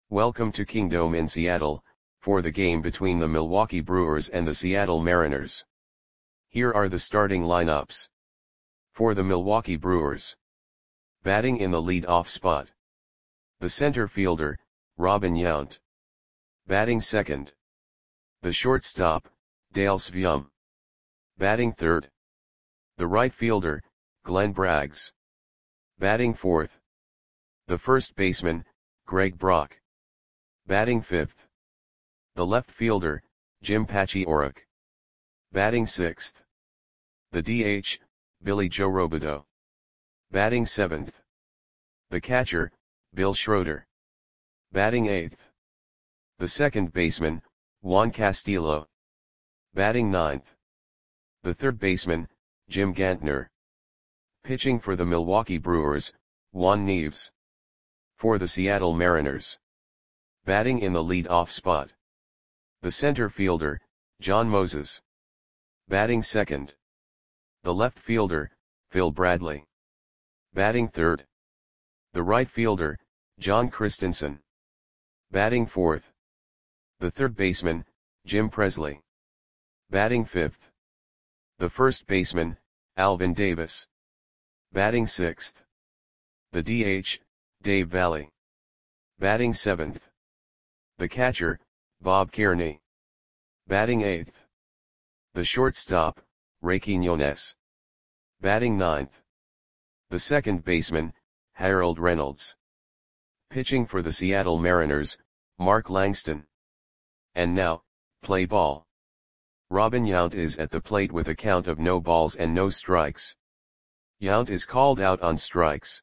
Welcome to Kingdome in Seattle, for the game between the Milwaukee Brewers and the Seattle Mariners. Here are the starting lineups. For the Milwaukee Brewers. Batting in the lead-off spot. The center fielder, Robin Yount. Batting second. The shortstop, Dale Sveum. Batting third. The right fielder, Glenn Braggs. Batting fourth. The first baseman, Greg Brock. Batting fifth. The left fielder, Jim Patchy Orrick. Batting sixth. The DH, Billy Joe Robideau. Batting seventh. The catcher, Bill Schroeder. Batting eighth. The second baseman, Juan Castillo. Batting ninth. The third baseman, Jim Gantner. Pitching for the Milwaukee Brewers, Juan Nieves. For the Seattle Mariners. Batting in the lead-off spot. The center fielder, John Moses. Batting second. The left fielder, Phil Bradley. Batting third. The right fielder, John Christensen. Batting fourth. The third baseman, Jim Presley. Batting fifth. The first baseman, Alvin Davis. Batting sixth. The DH, Dave Valle. Batting seventh. The catcher, Bob Kearney. Batting eighth. The shortstop, Ray Quinones. Batting ninth. The second baseman, Harold Reynolds. Pitching for the Seattle Mariners, Mark Langston. And now, play ball. Robin Yount is at the plate with a count of no balls and no strikes. Yount is called out on strikes.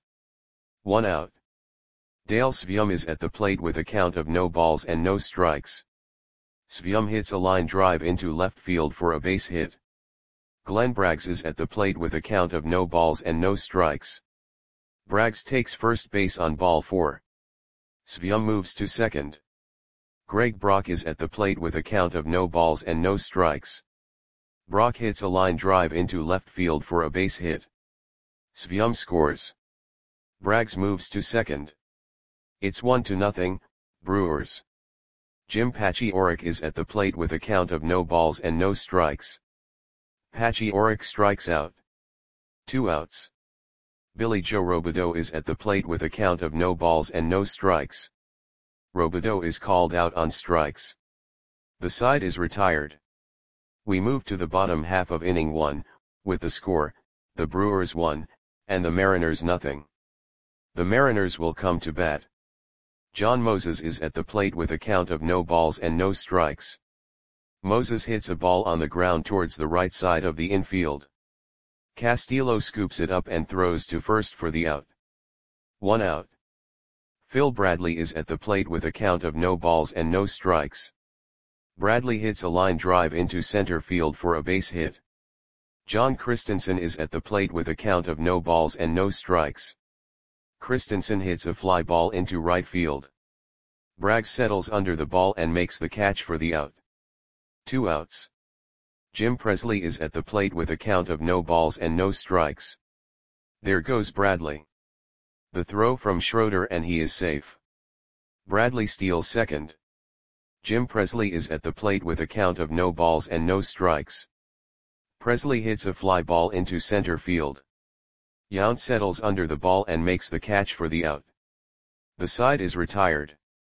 1 out. Dale Sveum is at the plate with a count of no balls and no strikes. Sveum hits a line drive into left field for a base hit. Glenn Braggs is at the plate with a count of no balls and no strikes. Braggs takes first base on ball 4. Sveum moves to second. Greg Brock is at the plate with a count of no balls and no strikes. Brock hits a line drive into left field for a base hit. Sveum scores. Braggs moves to second. It's 1-0, Brewers. Jim Patchy Orrick is at the plate with a count of no balls and no strikes. Patchy Orrick strikes out. 2 outs. Billy Joe Robideau is at the plate with a count of no balls and no strikes. Robideau is called out on strikes. The side is retired. We move to the bottom half of inning 1, with the score, the Brewers 1, and the Mariners 0. The Mariners will come to bat. John Moses is at the plate with a count of no balls and no strikes. Moses hits a ball on the ground towards the right side of the infield. Castillo scoops it up and throws to first for the out. 1 out. Phil Bradley is at the plate with a count of no balls and no strikes. Bradley hits a line drive into center field for a base hit. John Christensen is at the plate with a count of no balls and no strikes. Christensen hits a fly ball into right field. Braggs settles under the ball and makes the catch for the out. 2 outs. Jim Presley is at the plate with a count of no balls and no strikes. There goes Bradley. The throw from Schroeder and he is safe. Bradley steals second. Jim Presley is at the plate with a count of no balls and no strikes. Presley hits a fly ball into center field. Yount settles under the ball and makes the catch for the out. The side is retired.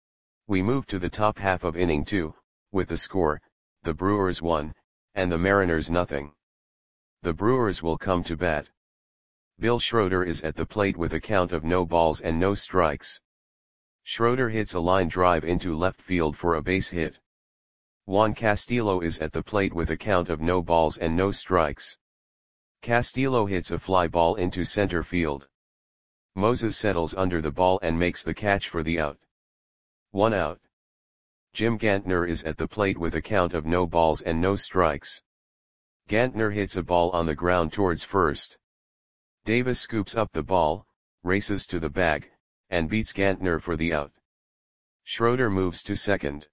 We move to the top half of inning 2, with the score, the Brewers 1, and the Mariners 0. The Brewers will come to bat. Bill Schroeder is at the plate with a count of no balls and no strikes. Schroeder hits a line drive into left field for a base hit. Juan Castillo is at the plate with a count of no balls and no strikes. Castillo hits a fly ball into center field. Moses settles under the ball and makes the catch for the out. 1 out. Jim Gantner is at the plate with a count of no balls and no strikes. Gantner hits a ball on the ground towards first. Davis scoops up the ball, races to the bag, and beats Gantner for the out. Schroeder moves to second.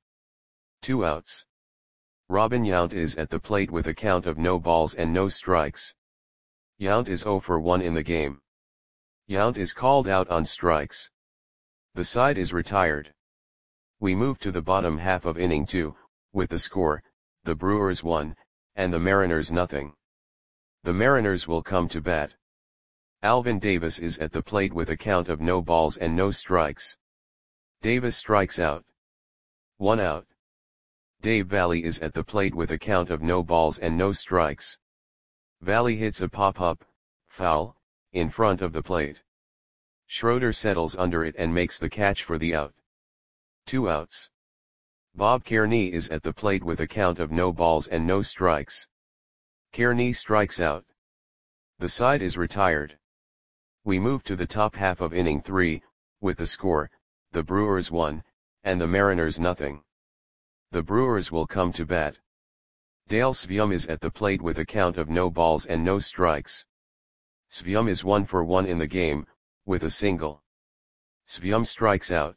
2 outs. Robin Yount is at the plate with a count of no balls and no strikes. Yount is 0 for 1 in the game. Yount is called out on strikes. The side is retired. We move to the bottom half of inning 2, with the score, the Brewers 1, and the Mariners nothing. The Mariners will come to bat. Alvin Davis is at the plate with a count of no balls and no strikes. Davis strikes out. 1 out. Dave Valle is at the plate with a count of no balls and no strikes. Valle hits a pop-up, foul, in front of the plate. Schroeder settles under it and makes the catch for the out. 2 outs. Bob Kearney is at the plate with a count of no balls and no strikes. Kearney strikes out. The side is retired. We move to the top half of inning 3, with the score, the Brewers 1, and the Mariners nothing. The Brewers will come to bat. Dale Sveum is at the plate with a count of no balls and no strikes. Sveum is 1 for 1 in the game, with a single. Sveum strikes out.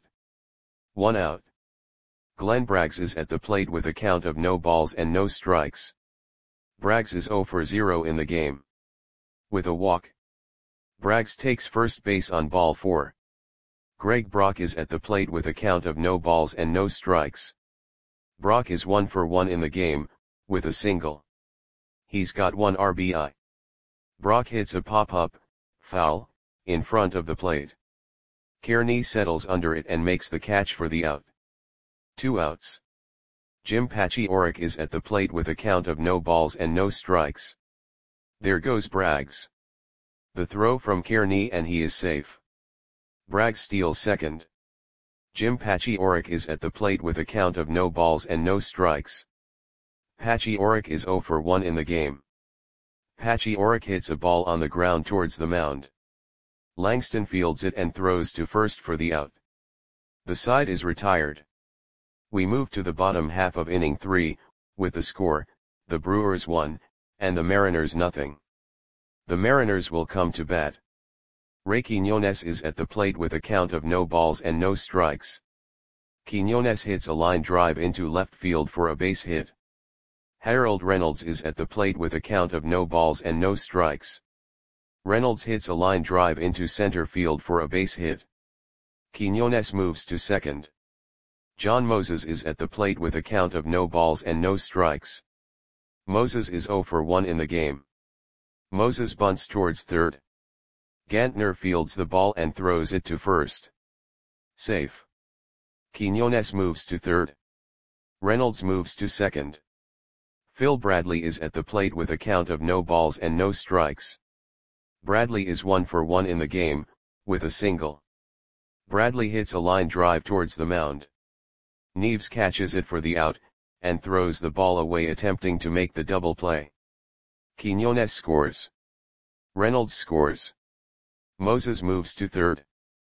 1 out. Glenn Braggs is at the plate with a count of no balls and no strikes. Braggs is 0 for 0 in the game. With a walk. Braggs takes first base on ball 4. Greg Brock is at the plate with a count of no balls and no strikes. Brock is 1 for 1 in the game, with a single. He's got 1 RBI. Brock hits a pop-up, foul, in front of the plate. Kearney settles under it and makes the catch for the out. 2 outs. Jim Paciorek is at the plate with a count of no balls and no strikes. There goes Braggs. The throw from Kearney and he is safe. Braggs steals second. Jim Paciorek is at the plate with a count of no balls and no strikes. Paciorek is 0 for 1 in the game. Paciorek hits a ball on the ground towards the mound. Langston fields it and throws to first for the out. The side is retired. We move to the bottom half of inning 3, with the score, the Brewers 1, and the Mariners nothing. The Mariners will come to bat. Ray Quiñones is at the plate with a count of no balls and no strikes. Quiñones hits a line drive into left field for a base hit. Harold Reynolds is at the plate with a count of no balls and no strikes. Reynolds hits a line drive into center field for a base hit. Quiñones moves to second. John Moses is at the plate with a count of no balls and no strikes. Moses is 0 for 1 in the game. Moses bunts towards third. Gantner fields the ball and throws it to first. Safe. Quiñones moves to third. Reynolds moves to second. Phil Bradley is at the plate with a count of no balls and no strikes. Bradley is 1 for 1 in the game, with a single. Bradley hits a line drive towards the mound. Neves catches it for the out, and throws the ball away attempting to make the double play. Quiñones scores. Reynolds scores. Moses moves to third.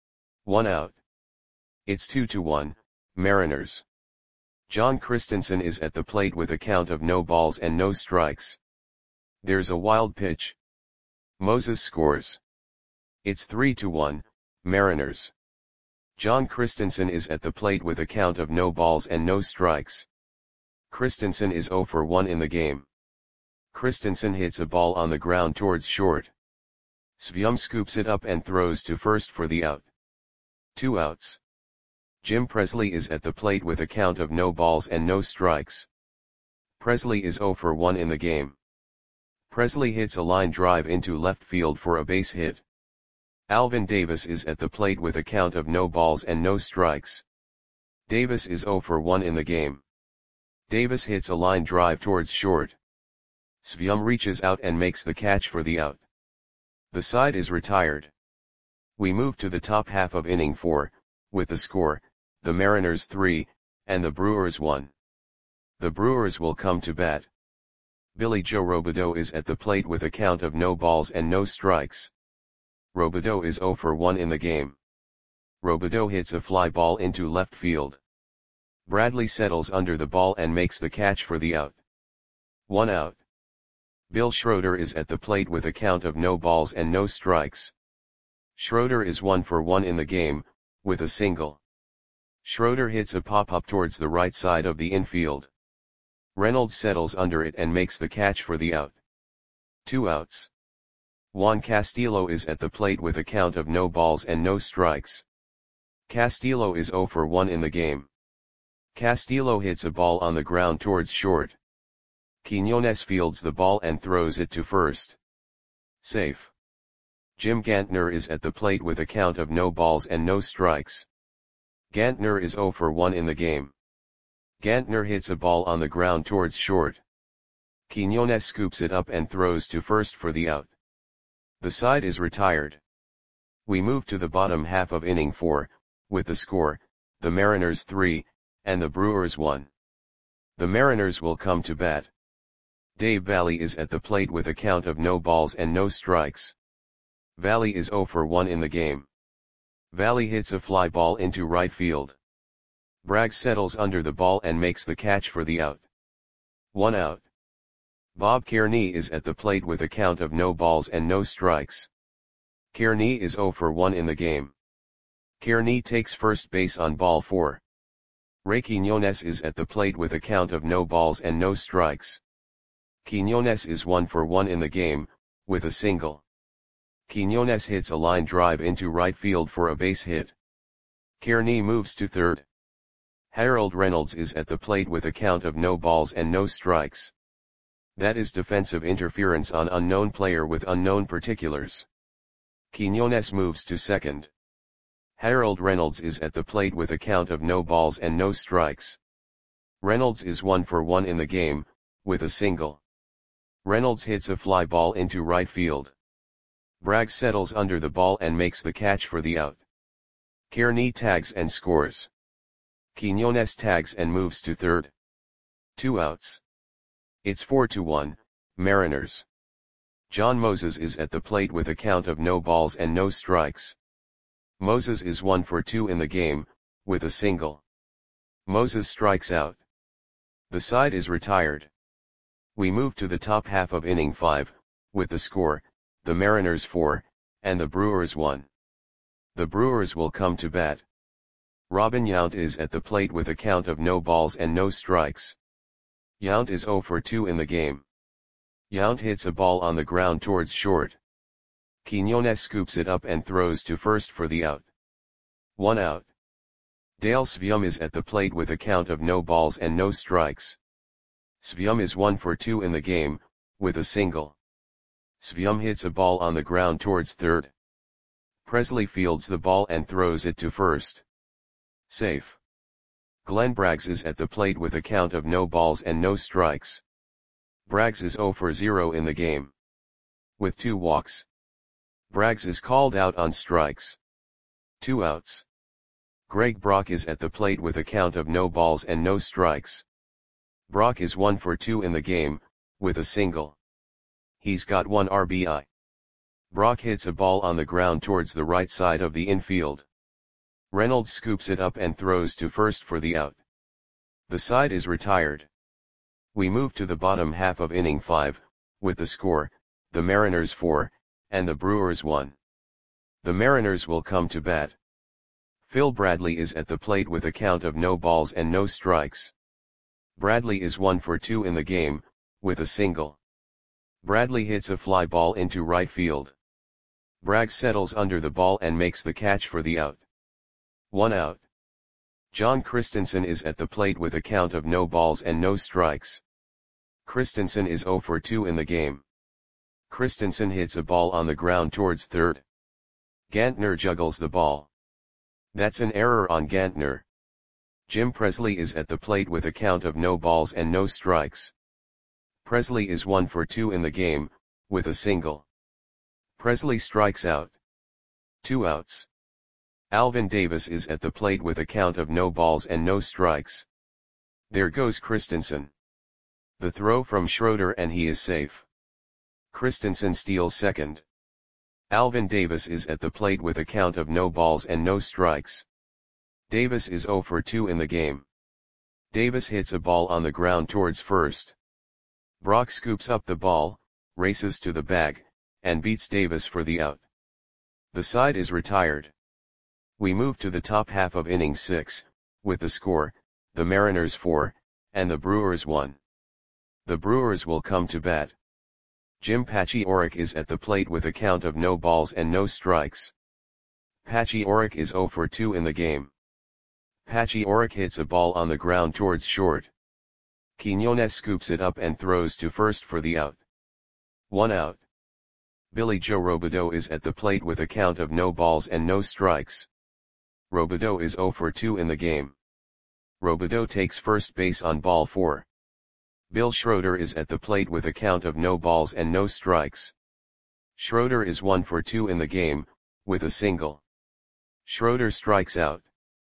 1 out. It's 2-1, Mariners. John Christensen is at the plate with a count of no balls and no strikes. There's a wild pitch. Moses scores. It's 3-1, Mariners. John Christensen is at the plate with a count of no balls and no strikes. Christensen is 0 for 1 in the game. Christensen hits a ball on the ground towards short. Sveum scoops it up and throws to first for the out. 2 outs. Jim Presley is at the plate with a count of no balls and no strikes. Presley is 0 for 1 in the game. Presley hits a line drive into left field for a base hit. Alvin Davis is at the plate with a count of no balls and no strikes. Davis is 0 for 1 in the game. Davis hits a line drive towards short. Sveum reaches out and makes the catch for the out. The side is retired. We move to the top half of inning 4, with the score, the Mariners 3, and the Brewers 1. The Brewers will come to bat. Billy Joe Robideau is at the plate with a count of no balls and no strikes. Robideau is 0 for 1 in the game. Robideau hits a fly ball into left field. Bradley settles under the ball and makes the catch for the out. 1 out. Bill Schroeder is at the plate with a count of no balls and no strikes. Schroeder is 1 for 1 in the game, with a single. Schroeder hits a pop-up towards the right side of the infield. Reynolds settles under it and makes the catch for the out. 2 outs. Juan Castillo is at the plate with a count of no balls and no strikes. Castillo is 0 for 1 in the game. Castillo hits a ball on the ground towards short. Quiñones fields the ball and throws it to first. Safe. Jim Gantner is at the plate with a count of no balls and no strikes. Gantner is 0 for 1 in the game. Gantner hits a ball on the ground towards short. Quiñones scoops it up and throws to first for the out. The side is retired. We move to the bottom half of inning 4, with the score, the Mariners 3, and the Brewers 1. The Mariners will come to bat. Dave Valle is at the plate with a count of no balls and no strikes. Valle is 0 for 1 in the game. Valle hits a fly ball into right field. Braggs settles under the ball and makes the catch for the out. 1 out. Bob Kearney is at the plate with a count of no balls and no strikes. Kearney is 0 for 1 in the game. Kearney takes first base on ball 4. Ray Quiñones is at the plate with a count of no balls and no strikes. Quiñones is 1 for 1 in the game, with a single. Quiñones hits a line drive into right field for a base hit. Kearney moves to third. Harold Reynolds is at the plate with a count of no balls and no strikes. That is defensive interference on unknown player with unknown particulars. Quiñones moves to second. Harold Reynolds is at the plate with a count of no balls and no strikes. Reynolds is 1 for 1 in the game, with a single. Reynolds hits a fly ball into right field. Braggs settles under the ball and makes the catch for the out. Kearney tags and scores. Quiñones tags and moves to third. 2 outs. It's 4-1, Mariners. John Moses is at the plate with a count of no balls and no strikes. Moses is 1 for 2 in the game, with a single. Moses strikes out. The side is retired. We move to the top half of inning 5, with the score, the Mariners 4, and the Brewers 1. The Brewers will come to bat. Robin Yount is at the plate with a count of no balls and no strikes. Yount is 0 for 2 in the game. Yount hits a ball on the ground towards short. Quiñones scoops it up and throws to first for the out. 1 out. Dale Sveum is at the plate with a count of no balls and no strikes. Sveum is 1 for 2 in the game, with a single. Sveum hits a ball on the ground towards third. Presley fields the ball and throws it to first. Safe. Glenn Braggs is at the plate with a count of no balls and no strikes. Braggs is 0 for 0 in the game. With 2 walks. Braggs is called out on strikes. 2 outs. Greg Brock is at the plate with a count of no balls and no strikes. Brock is 1 for 2 in the game, with a single. He's got 1 RBI. Brock hits a ball on the ground towards the right side of the infield. Reynolds scoops it up and throws to first for the out. The side is retired. We move to the bottom half of inning 5, with the score, the Mariners 4, and the Brewers 1. The Mariners will come to bat. Phil Bradley is at the plate with a count of no balls and no strikes. Bradley is 1 for 2 in the game, with a single. Bradley hits a fly ball into right field. Braggs settles under the ball and makes the catch for the out. 1 out. John Christensen is at the plate with a count of no balls and no strikes. Christensen is 0 for 2 in the game. Christensen hits a ball on the ground towards third. Gantner juggles the ball. That's an error on Gantner. Jim Presley is at the plate with a count of no balls and no strikes. Presley is 1 for 2 in the game, with a single. Presley strikes out. 2 outs. Alvin Davis is at the plate with a count of no balls and no strikes. There goes Christensen. The throw from Schroeder and he is safe. Christensen steals second. Alvin Davis is at the plate with a count of no balls and no strikes. Davis is 0 for 2 in the game. Davis hits a ball on the ground towards first. Brock scoops up the ball, races to the bag, and beats Davis for the out. The side is retired. We move to the top half of inning 6, with the score, the Mariners 4, and the Brewers 1. The Brewers will come to bat. Jim Paciorek is at the plate with a count of no balls and no strikes. Paciorek is 0 for 2 in the game. Pachioric hits a ball on the ground towards short. Quiñones scoops it up and throws to first for the out. 1 out. Billy Joe Robideau is at the plate with a count of no balls and no strikes. Robideau is 0 for 2 in the game. Robideau takes first base on ball 4. Bill Schroeder is at the plate with a count of no balls and no strikes. Schroeder is 1 for 2 in the game, with a single. Schroeder strikes out.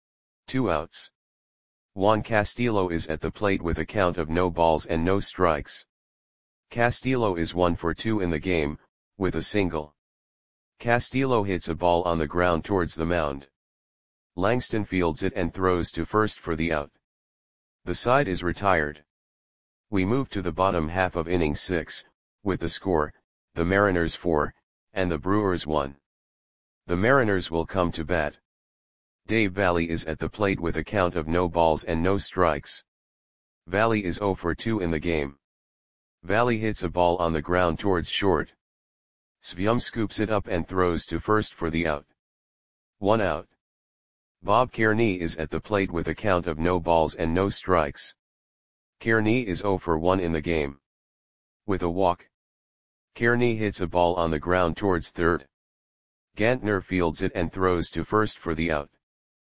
2 outs. Juan Castillo is at the plate with a count of no balls and no strikes. Castillo is 1 for 2 in the game, with a single. Castillo hits a ball on the ground towards the mound. Langston fields it and throws to first for the out. The side is retired. We move to the bottom half of inning 6, with the score, the Mariners 4, and the Brewers 1. The Mariners will come to bat. Dave Valle is at the plate with a count of no balls and no strikes. Valle is 0 for 2 in the game. Valle hits a ball on the ground towards short. Svium scoops it up and throws to first for the out. 1 out. Bob Kearney is at the plate with a count of no balls and no strikes. Kearney is 0 for 1 in the game. With a walk. Kearney hits a ball on the ground towards third. Gantner fields it and throws to first for the out.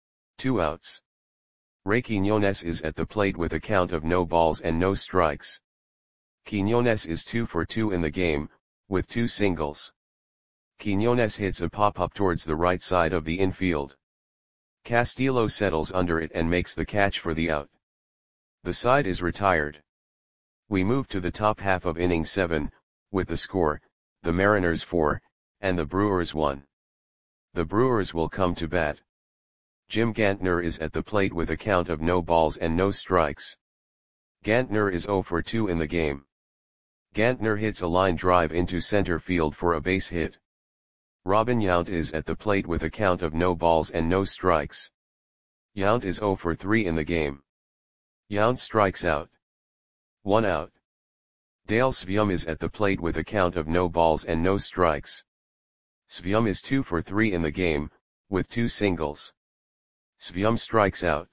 2 outs. Ray Quiñones is at the plate with a count of no balls and no strikes. Quiñones is 2 for 2 in the game, with 2 singles. Quiñones hits a pop-up towards the right side of the infield. Castillo settles under it and makes the catch for the out. The side is retired. We move to the top half of inning 7, with the score, the Mariners 4, and the Brewers 1. The Brewers will come to bat. Jim Gantner is at the plate with a count of no balls and no strikes. Gantner is 0 for 2 in the game. Gantner hits a line drive into center field for a base hit. Robin Yount is at the plate with a count of no balls and no strikes. Yount is 0 for 3 in the game. Yount strikes out. 1 out. Dale Svium is at the plate with a count of no balls and no strikes. Svium is 2 for 3 in the game, with 2 singles. Svium strikes out.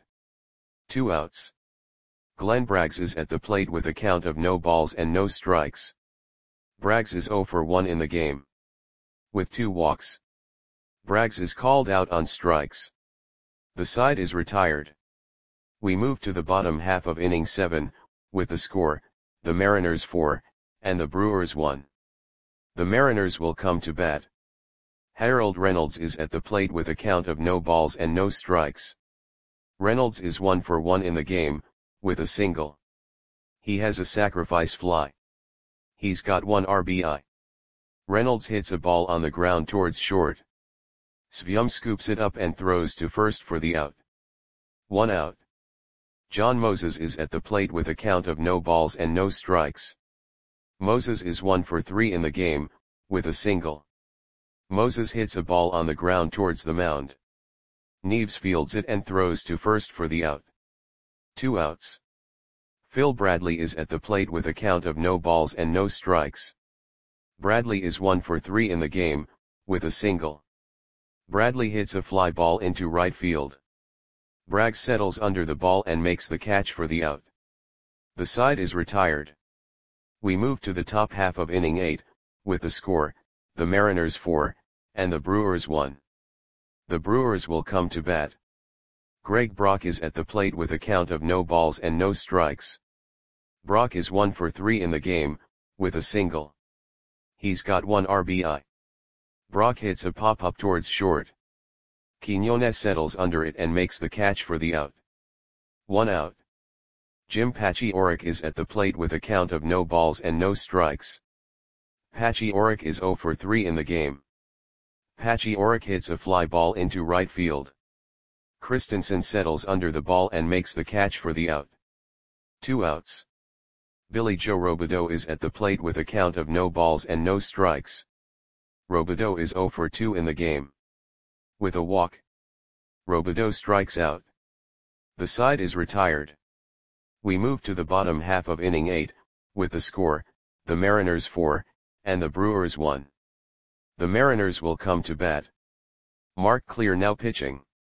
2 outs. Glenn Braggs is at the plate with a count of no balls and no strikes. Braggs is 0 for 1 in the game. With 2 walks. Braggs is called out on strikes. The side is retired. We move to the bottom half of inning 7, with the score, the Mariners 4, and the Brewers 1. The Mariners will come to bat. Harold Reynolds is at the plate with a count of no balls and no strikes. Reynolds is 1 for 1 in the game, with a single. He has a sacrifice fly. He's got 1 RBI. Reynolds hits a ball on the ground towards short. Svium scoops it up and throws to first for the out. 1 out. John Moses is at the plate with a count of no balls and no strikes. Moses is 1 for 3 in the game, with a single. Moses hits a ball on the ground towards the mound. Neves fields it and throws to first for the out. 2 outs. Phil Bradley is at the plate with a count of no balls and no strikes. Bradley is 1 for 3 in the game, with a single. Bradley hits a fly ball into right field. Braggs settles under the ball and makes the catch for the out. The side is retired. We move to the top half of inning 8, with the score, the Mariners 4, and the Brewers 1. The Brewers will come to bat. Greg Brock is at the plate with a count of no balls and no strikes. Brock is 1 for 3 in the game, with a single. He's got 1 RBI. Brock hits a pop-up towards short. Quiñones settles under it and makes the catch for the out. 1 out. Jim Pachioric is at the plate with a count of no balls and no strikes. Pachioric is 0 for 3 in the game. Pachioric hits a fly ball into right field. Christensen settles under the ball and makes the catch for the out. 2 outs. Billy Joe Robideau is at the plate with a count of no balls and no strikes. Robideau is 0 for 2 in the game. With a walk. Robideau strikes out. The side is retired. We move to the bottom half of inning 8, with the score, the Mariners 4, and the Brewers 1. The Mariners will come to bat. Mark Clear now pitching.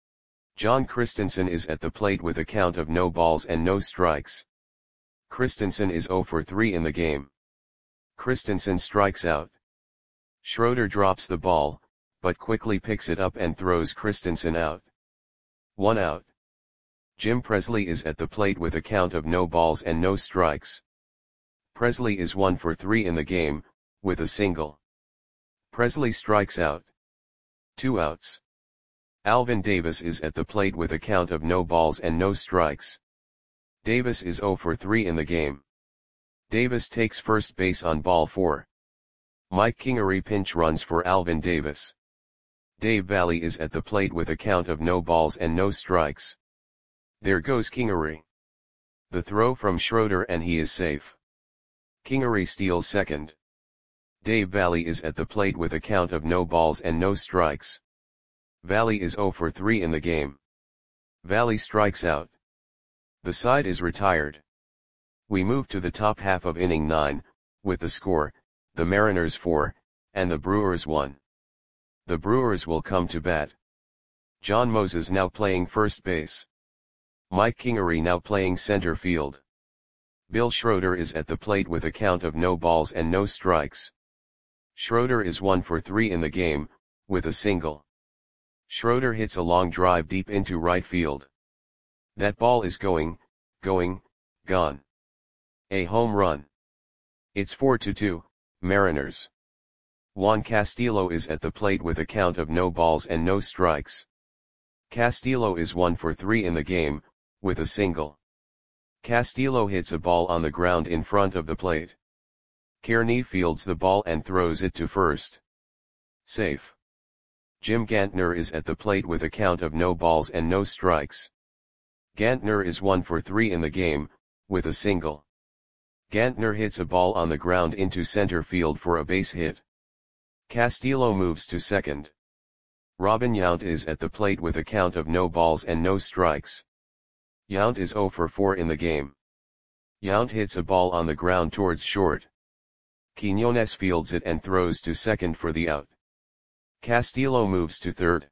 John Christensen is at the plate with a count of no balls and no strikes. Christensen is 0 for 3 in the game. Christensen strikes out. Schroeder drops the ball, but quickly picks it up and throws Christensen out. 1 out. Jim Presley is at the plate with a count of no balls and no strikes. Presley is 1 for 3 in the game, with a single. Presley strikes out. 2 outs. Alvin Davis is at the plate with a count of no balls and no strikes. Davis is 0 for 3 in the game. Davis takes first base on ball 4. Mike Kingery pinch runs for Alvin Davis. Dave Valle is at the plate with a count of no balls and no strikes. There goes Kingery. The throw from Schroeder and he is safe. Kingery steals second. Dave Valle is at the plate with a count of no balls and no strikes. Valle is 0 for 3 in the game. Valle strikes out. The side is retired. We move to the top half of inning 9, with the score, the Mariners 4, and the Brewers 1. The Brewers will come to bat. John Moses now playing first base. Mike Kingery now playing center field. Bill Schroeder is at the plate with a count of no balls and no strikes. Schroeder is 1 for 3 in the game, with a single. Schroeder hits a long drive deep into right field. That ball is gone. A home run. It's 4-2, Mariners. Juan Castillo is at the plate with a count of no balls and no strikes. Castillo is 1 for 3 in the game, with a single. Castillo hits a ball on the ground in front of the plate. Kearney fields the ball and throws it to first. Safe. Jim Gantner is at the plate with a count of no balls and no strikes. Gantner is 1 for 3 in the game, with a single. Gantner hits a ball on the ground into center field for a base hit. Castillo moves to second. Robin Yount is at the plate with a count of no balls and no strikes. Yount is 0 for 4 in the game. Yount hits a ball on the ground towards short. Quiñones fields it and throws to second for the out. Castillo moves to third.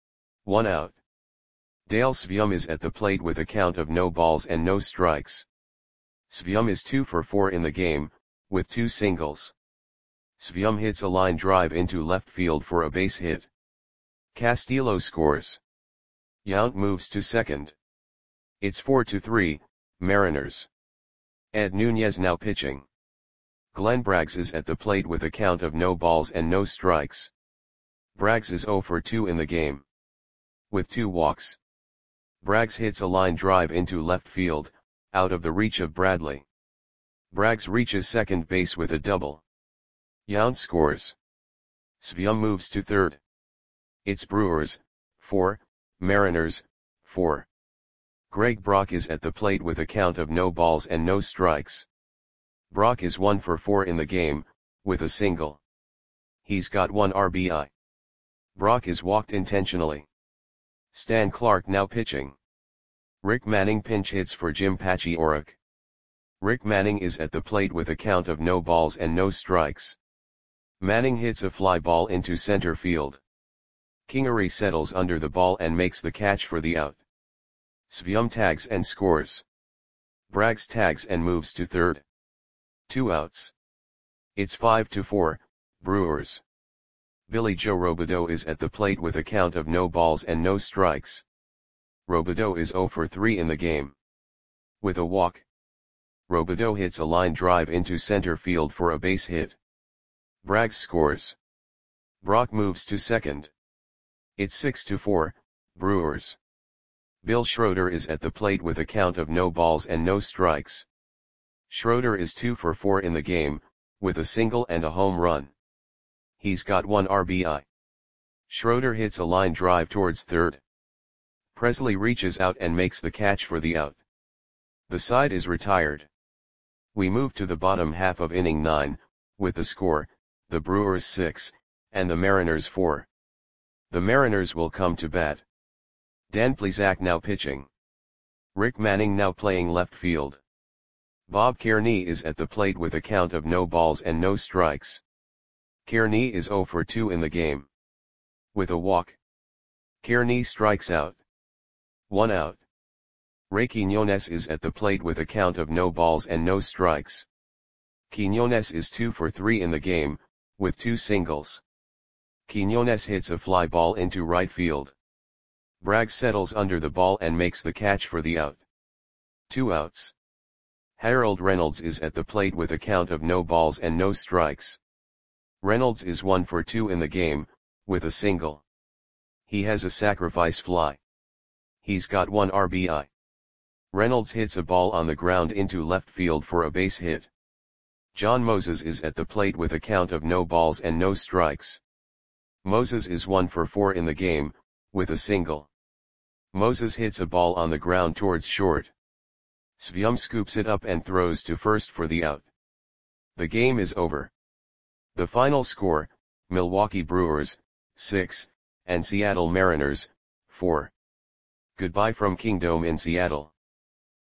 1 out. Dale Svium is at the plate with a count of no balls and no strikes. Svium is 2 for 4 in the game, with 2 singles. Svium hits a line drive into left field for a base hit. Castillo scores. Yount moves to second. It's 4-3, Mariners. Ed Nunez now pitching. Glenn Braggs is at the plate with a count of no balls and no strikes. Braggs is 0 for 2 in the game. With 2 walks. Braggs hits a line drive into left field, out of the reach of Bradley. Braggs reaches second base with a double. Yount scores. Svium moves to third. It's Brewers, 4, Mariners, 4. Greg Brock is at the plate with a count of no balls and no strikes. Brock is 1 for 4 in the game, with a single. He's got 1 RBI. Brock is walked intentionally. Stan Clark now pitching. Rick Manning pinch hits for Jim Paciorek. Rick Manning is at the plate with a count of no balls and no strikes. Manning hits a fly ball into center field. Kingery settles under the ball and makes the catch for the out. Svium tags and scores. Braggs tags and moves to third. 2 outs. It's 5-4, Brewers. Billy Joe Robideau is at the plate with a count of no balls and no strikes. Robideau is 0 for 3 in the game. With a walk. Robideau hits a line drive into center field for a base hit. Braggs scores. Brock moves to second. It's 6-4, Brewers. Bill Schroeder is at the plate with a count of no balls and no strikes. Schroeder is 2 for 4 in the game, with a single and a home run. He's got 1 RBI. Schroeder hits a line drive towards third. Presley reaches out and makes the catch for the out. The side is retired. We move to the bottom half of inning 9, with the score, the Brewers 6, and the Mariners 4. The Mariners will come to bat. Dan Plesac now pitching. Rick Manning now playing left field. Bob Kearney is at the plate with a count of no balls and no strikes. Kearney is 0 for 2 in the game. With a walk. Kearney strikes out. 1 out. Ray Quiñones is at the plate with a count of no balls and no strikes. Quiñones is 2 for 3 in the game, with 2 singles. Quiñones hits a fly ball into right field. Bragg settles under the ball and makes the catch for the out. 2 outs. Harold Reynolds is at the plate with a count of no balls and no strikes. Reynolds is 1 for 2 in the game, with a single. He has a sacrifice fly. He's got 1 RBI. Reynolds hits a ball on the ground into left field for a base hit. John Moses is at the plate with a count of no balls and no strikes. Moses is 1 for 4 in the game, with a single. Moses hits a ball on the ground towards short. Svium scoops it up and throws to first for the out. The game is over. The final score, Milwaukee Brewers, 6, and Seattle Mariners, 4. Goodbye from Kingdome in Seattle.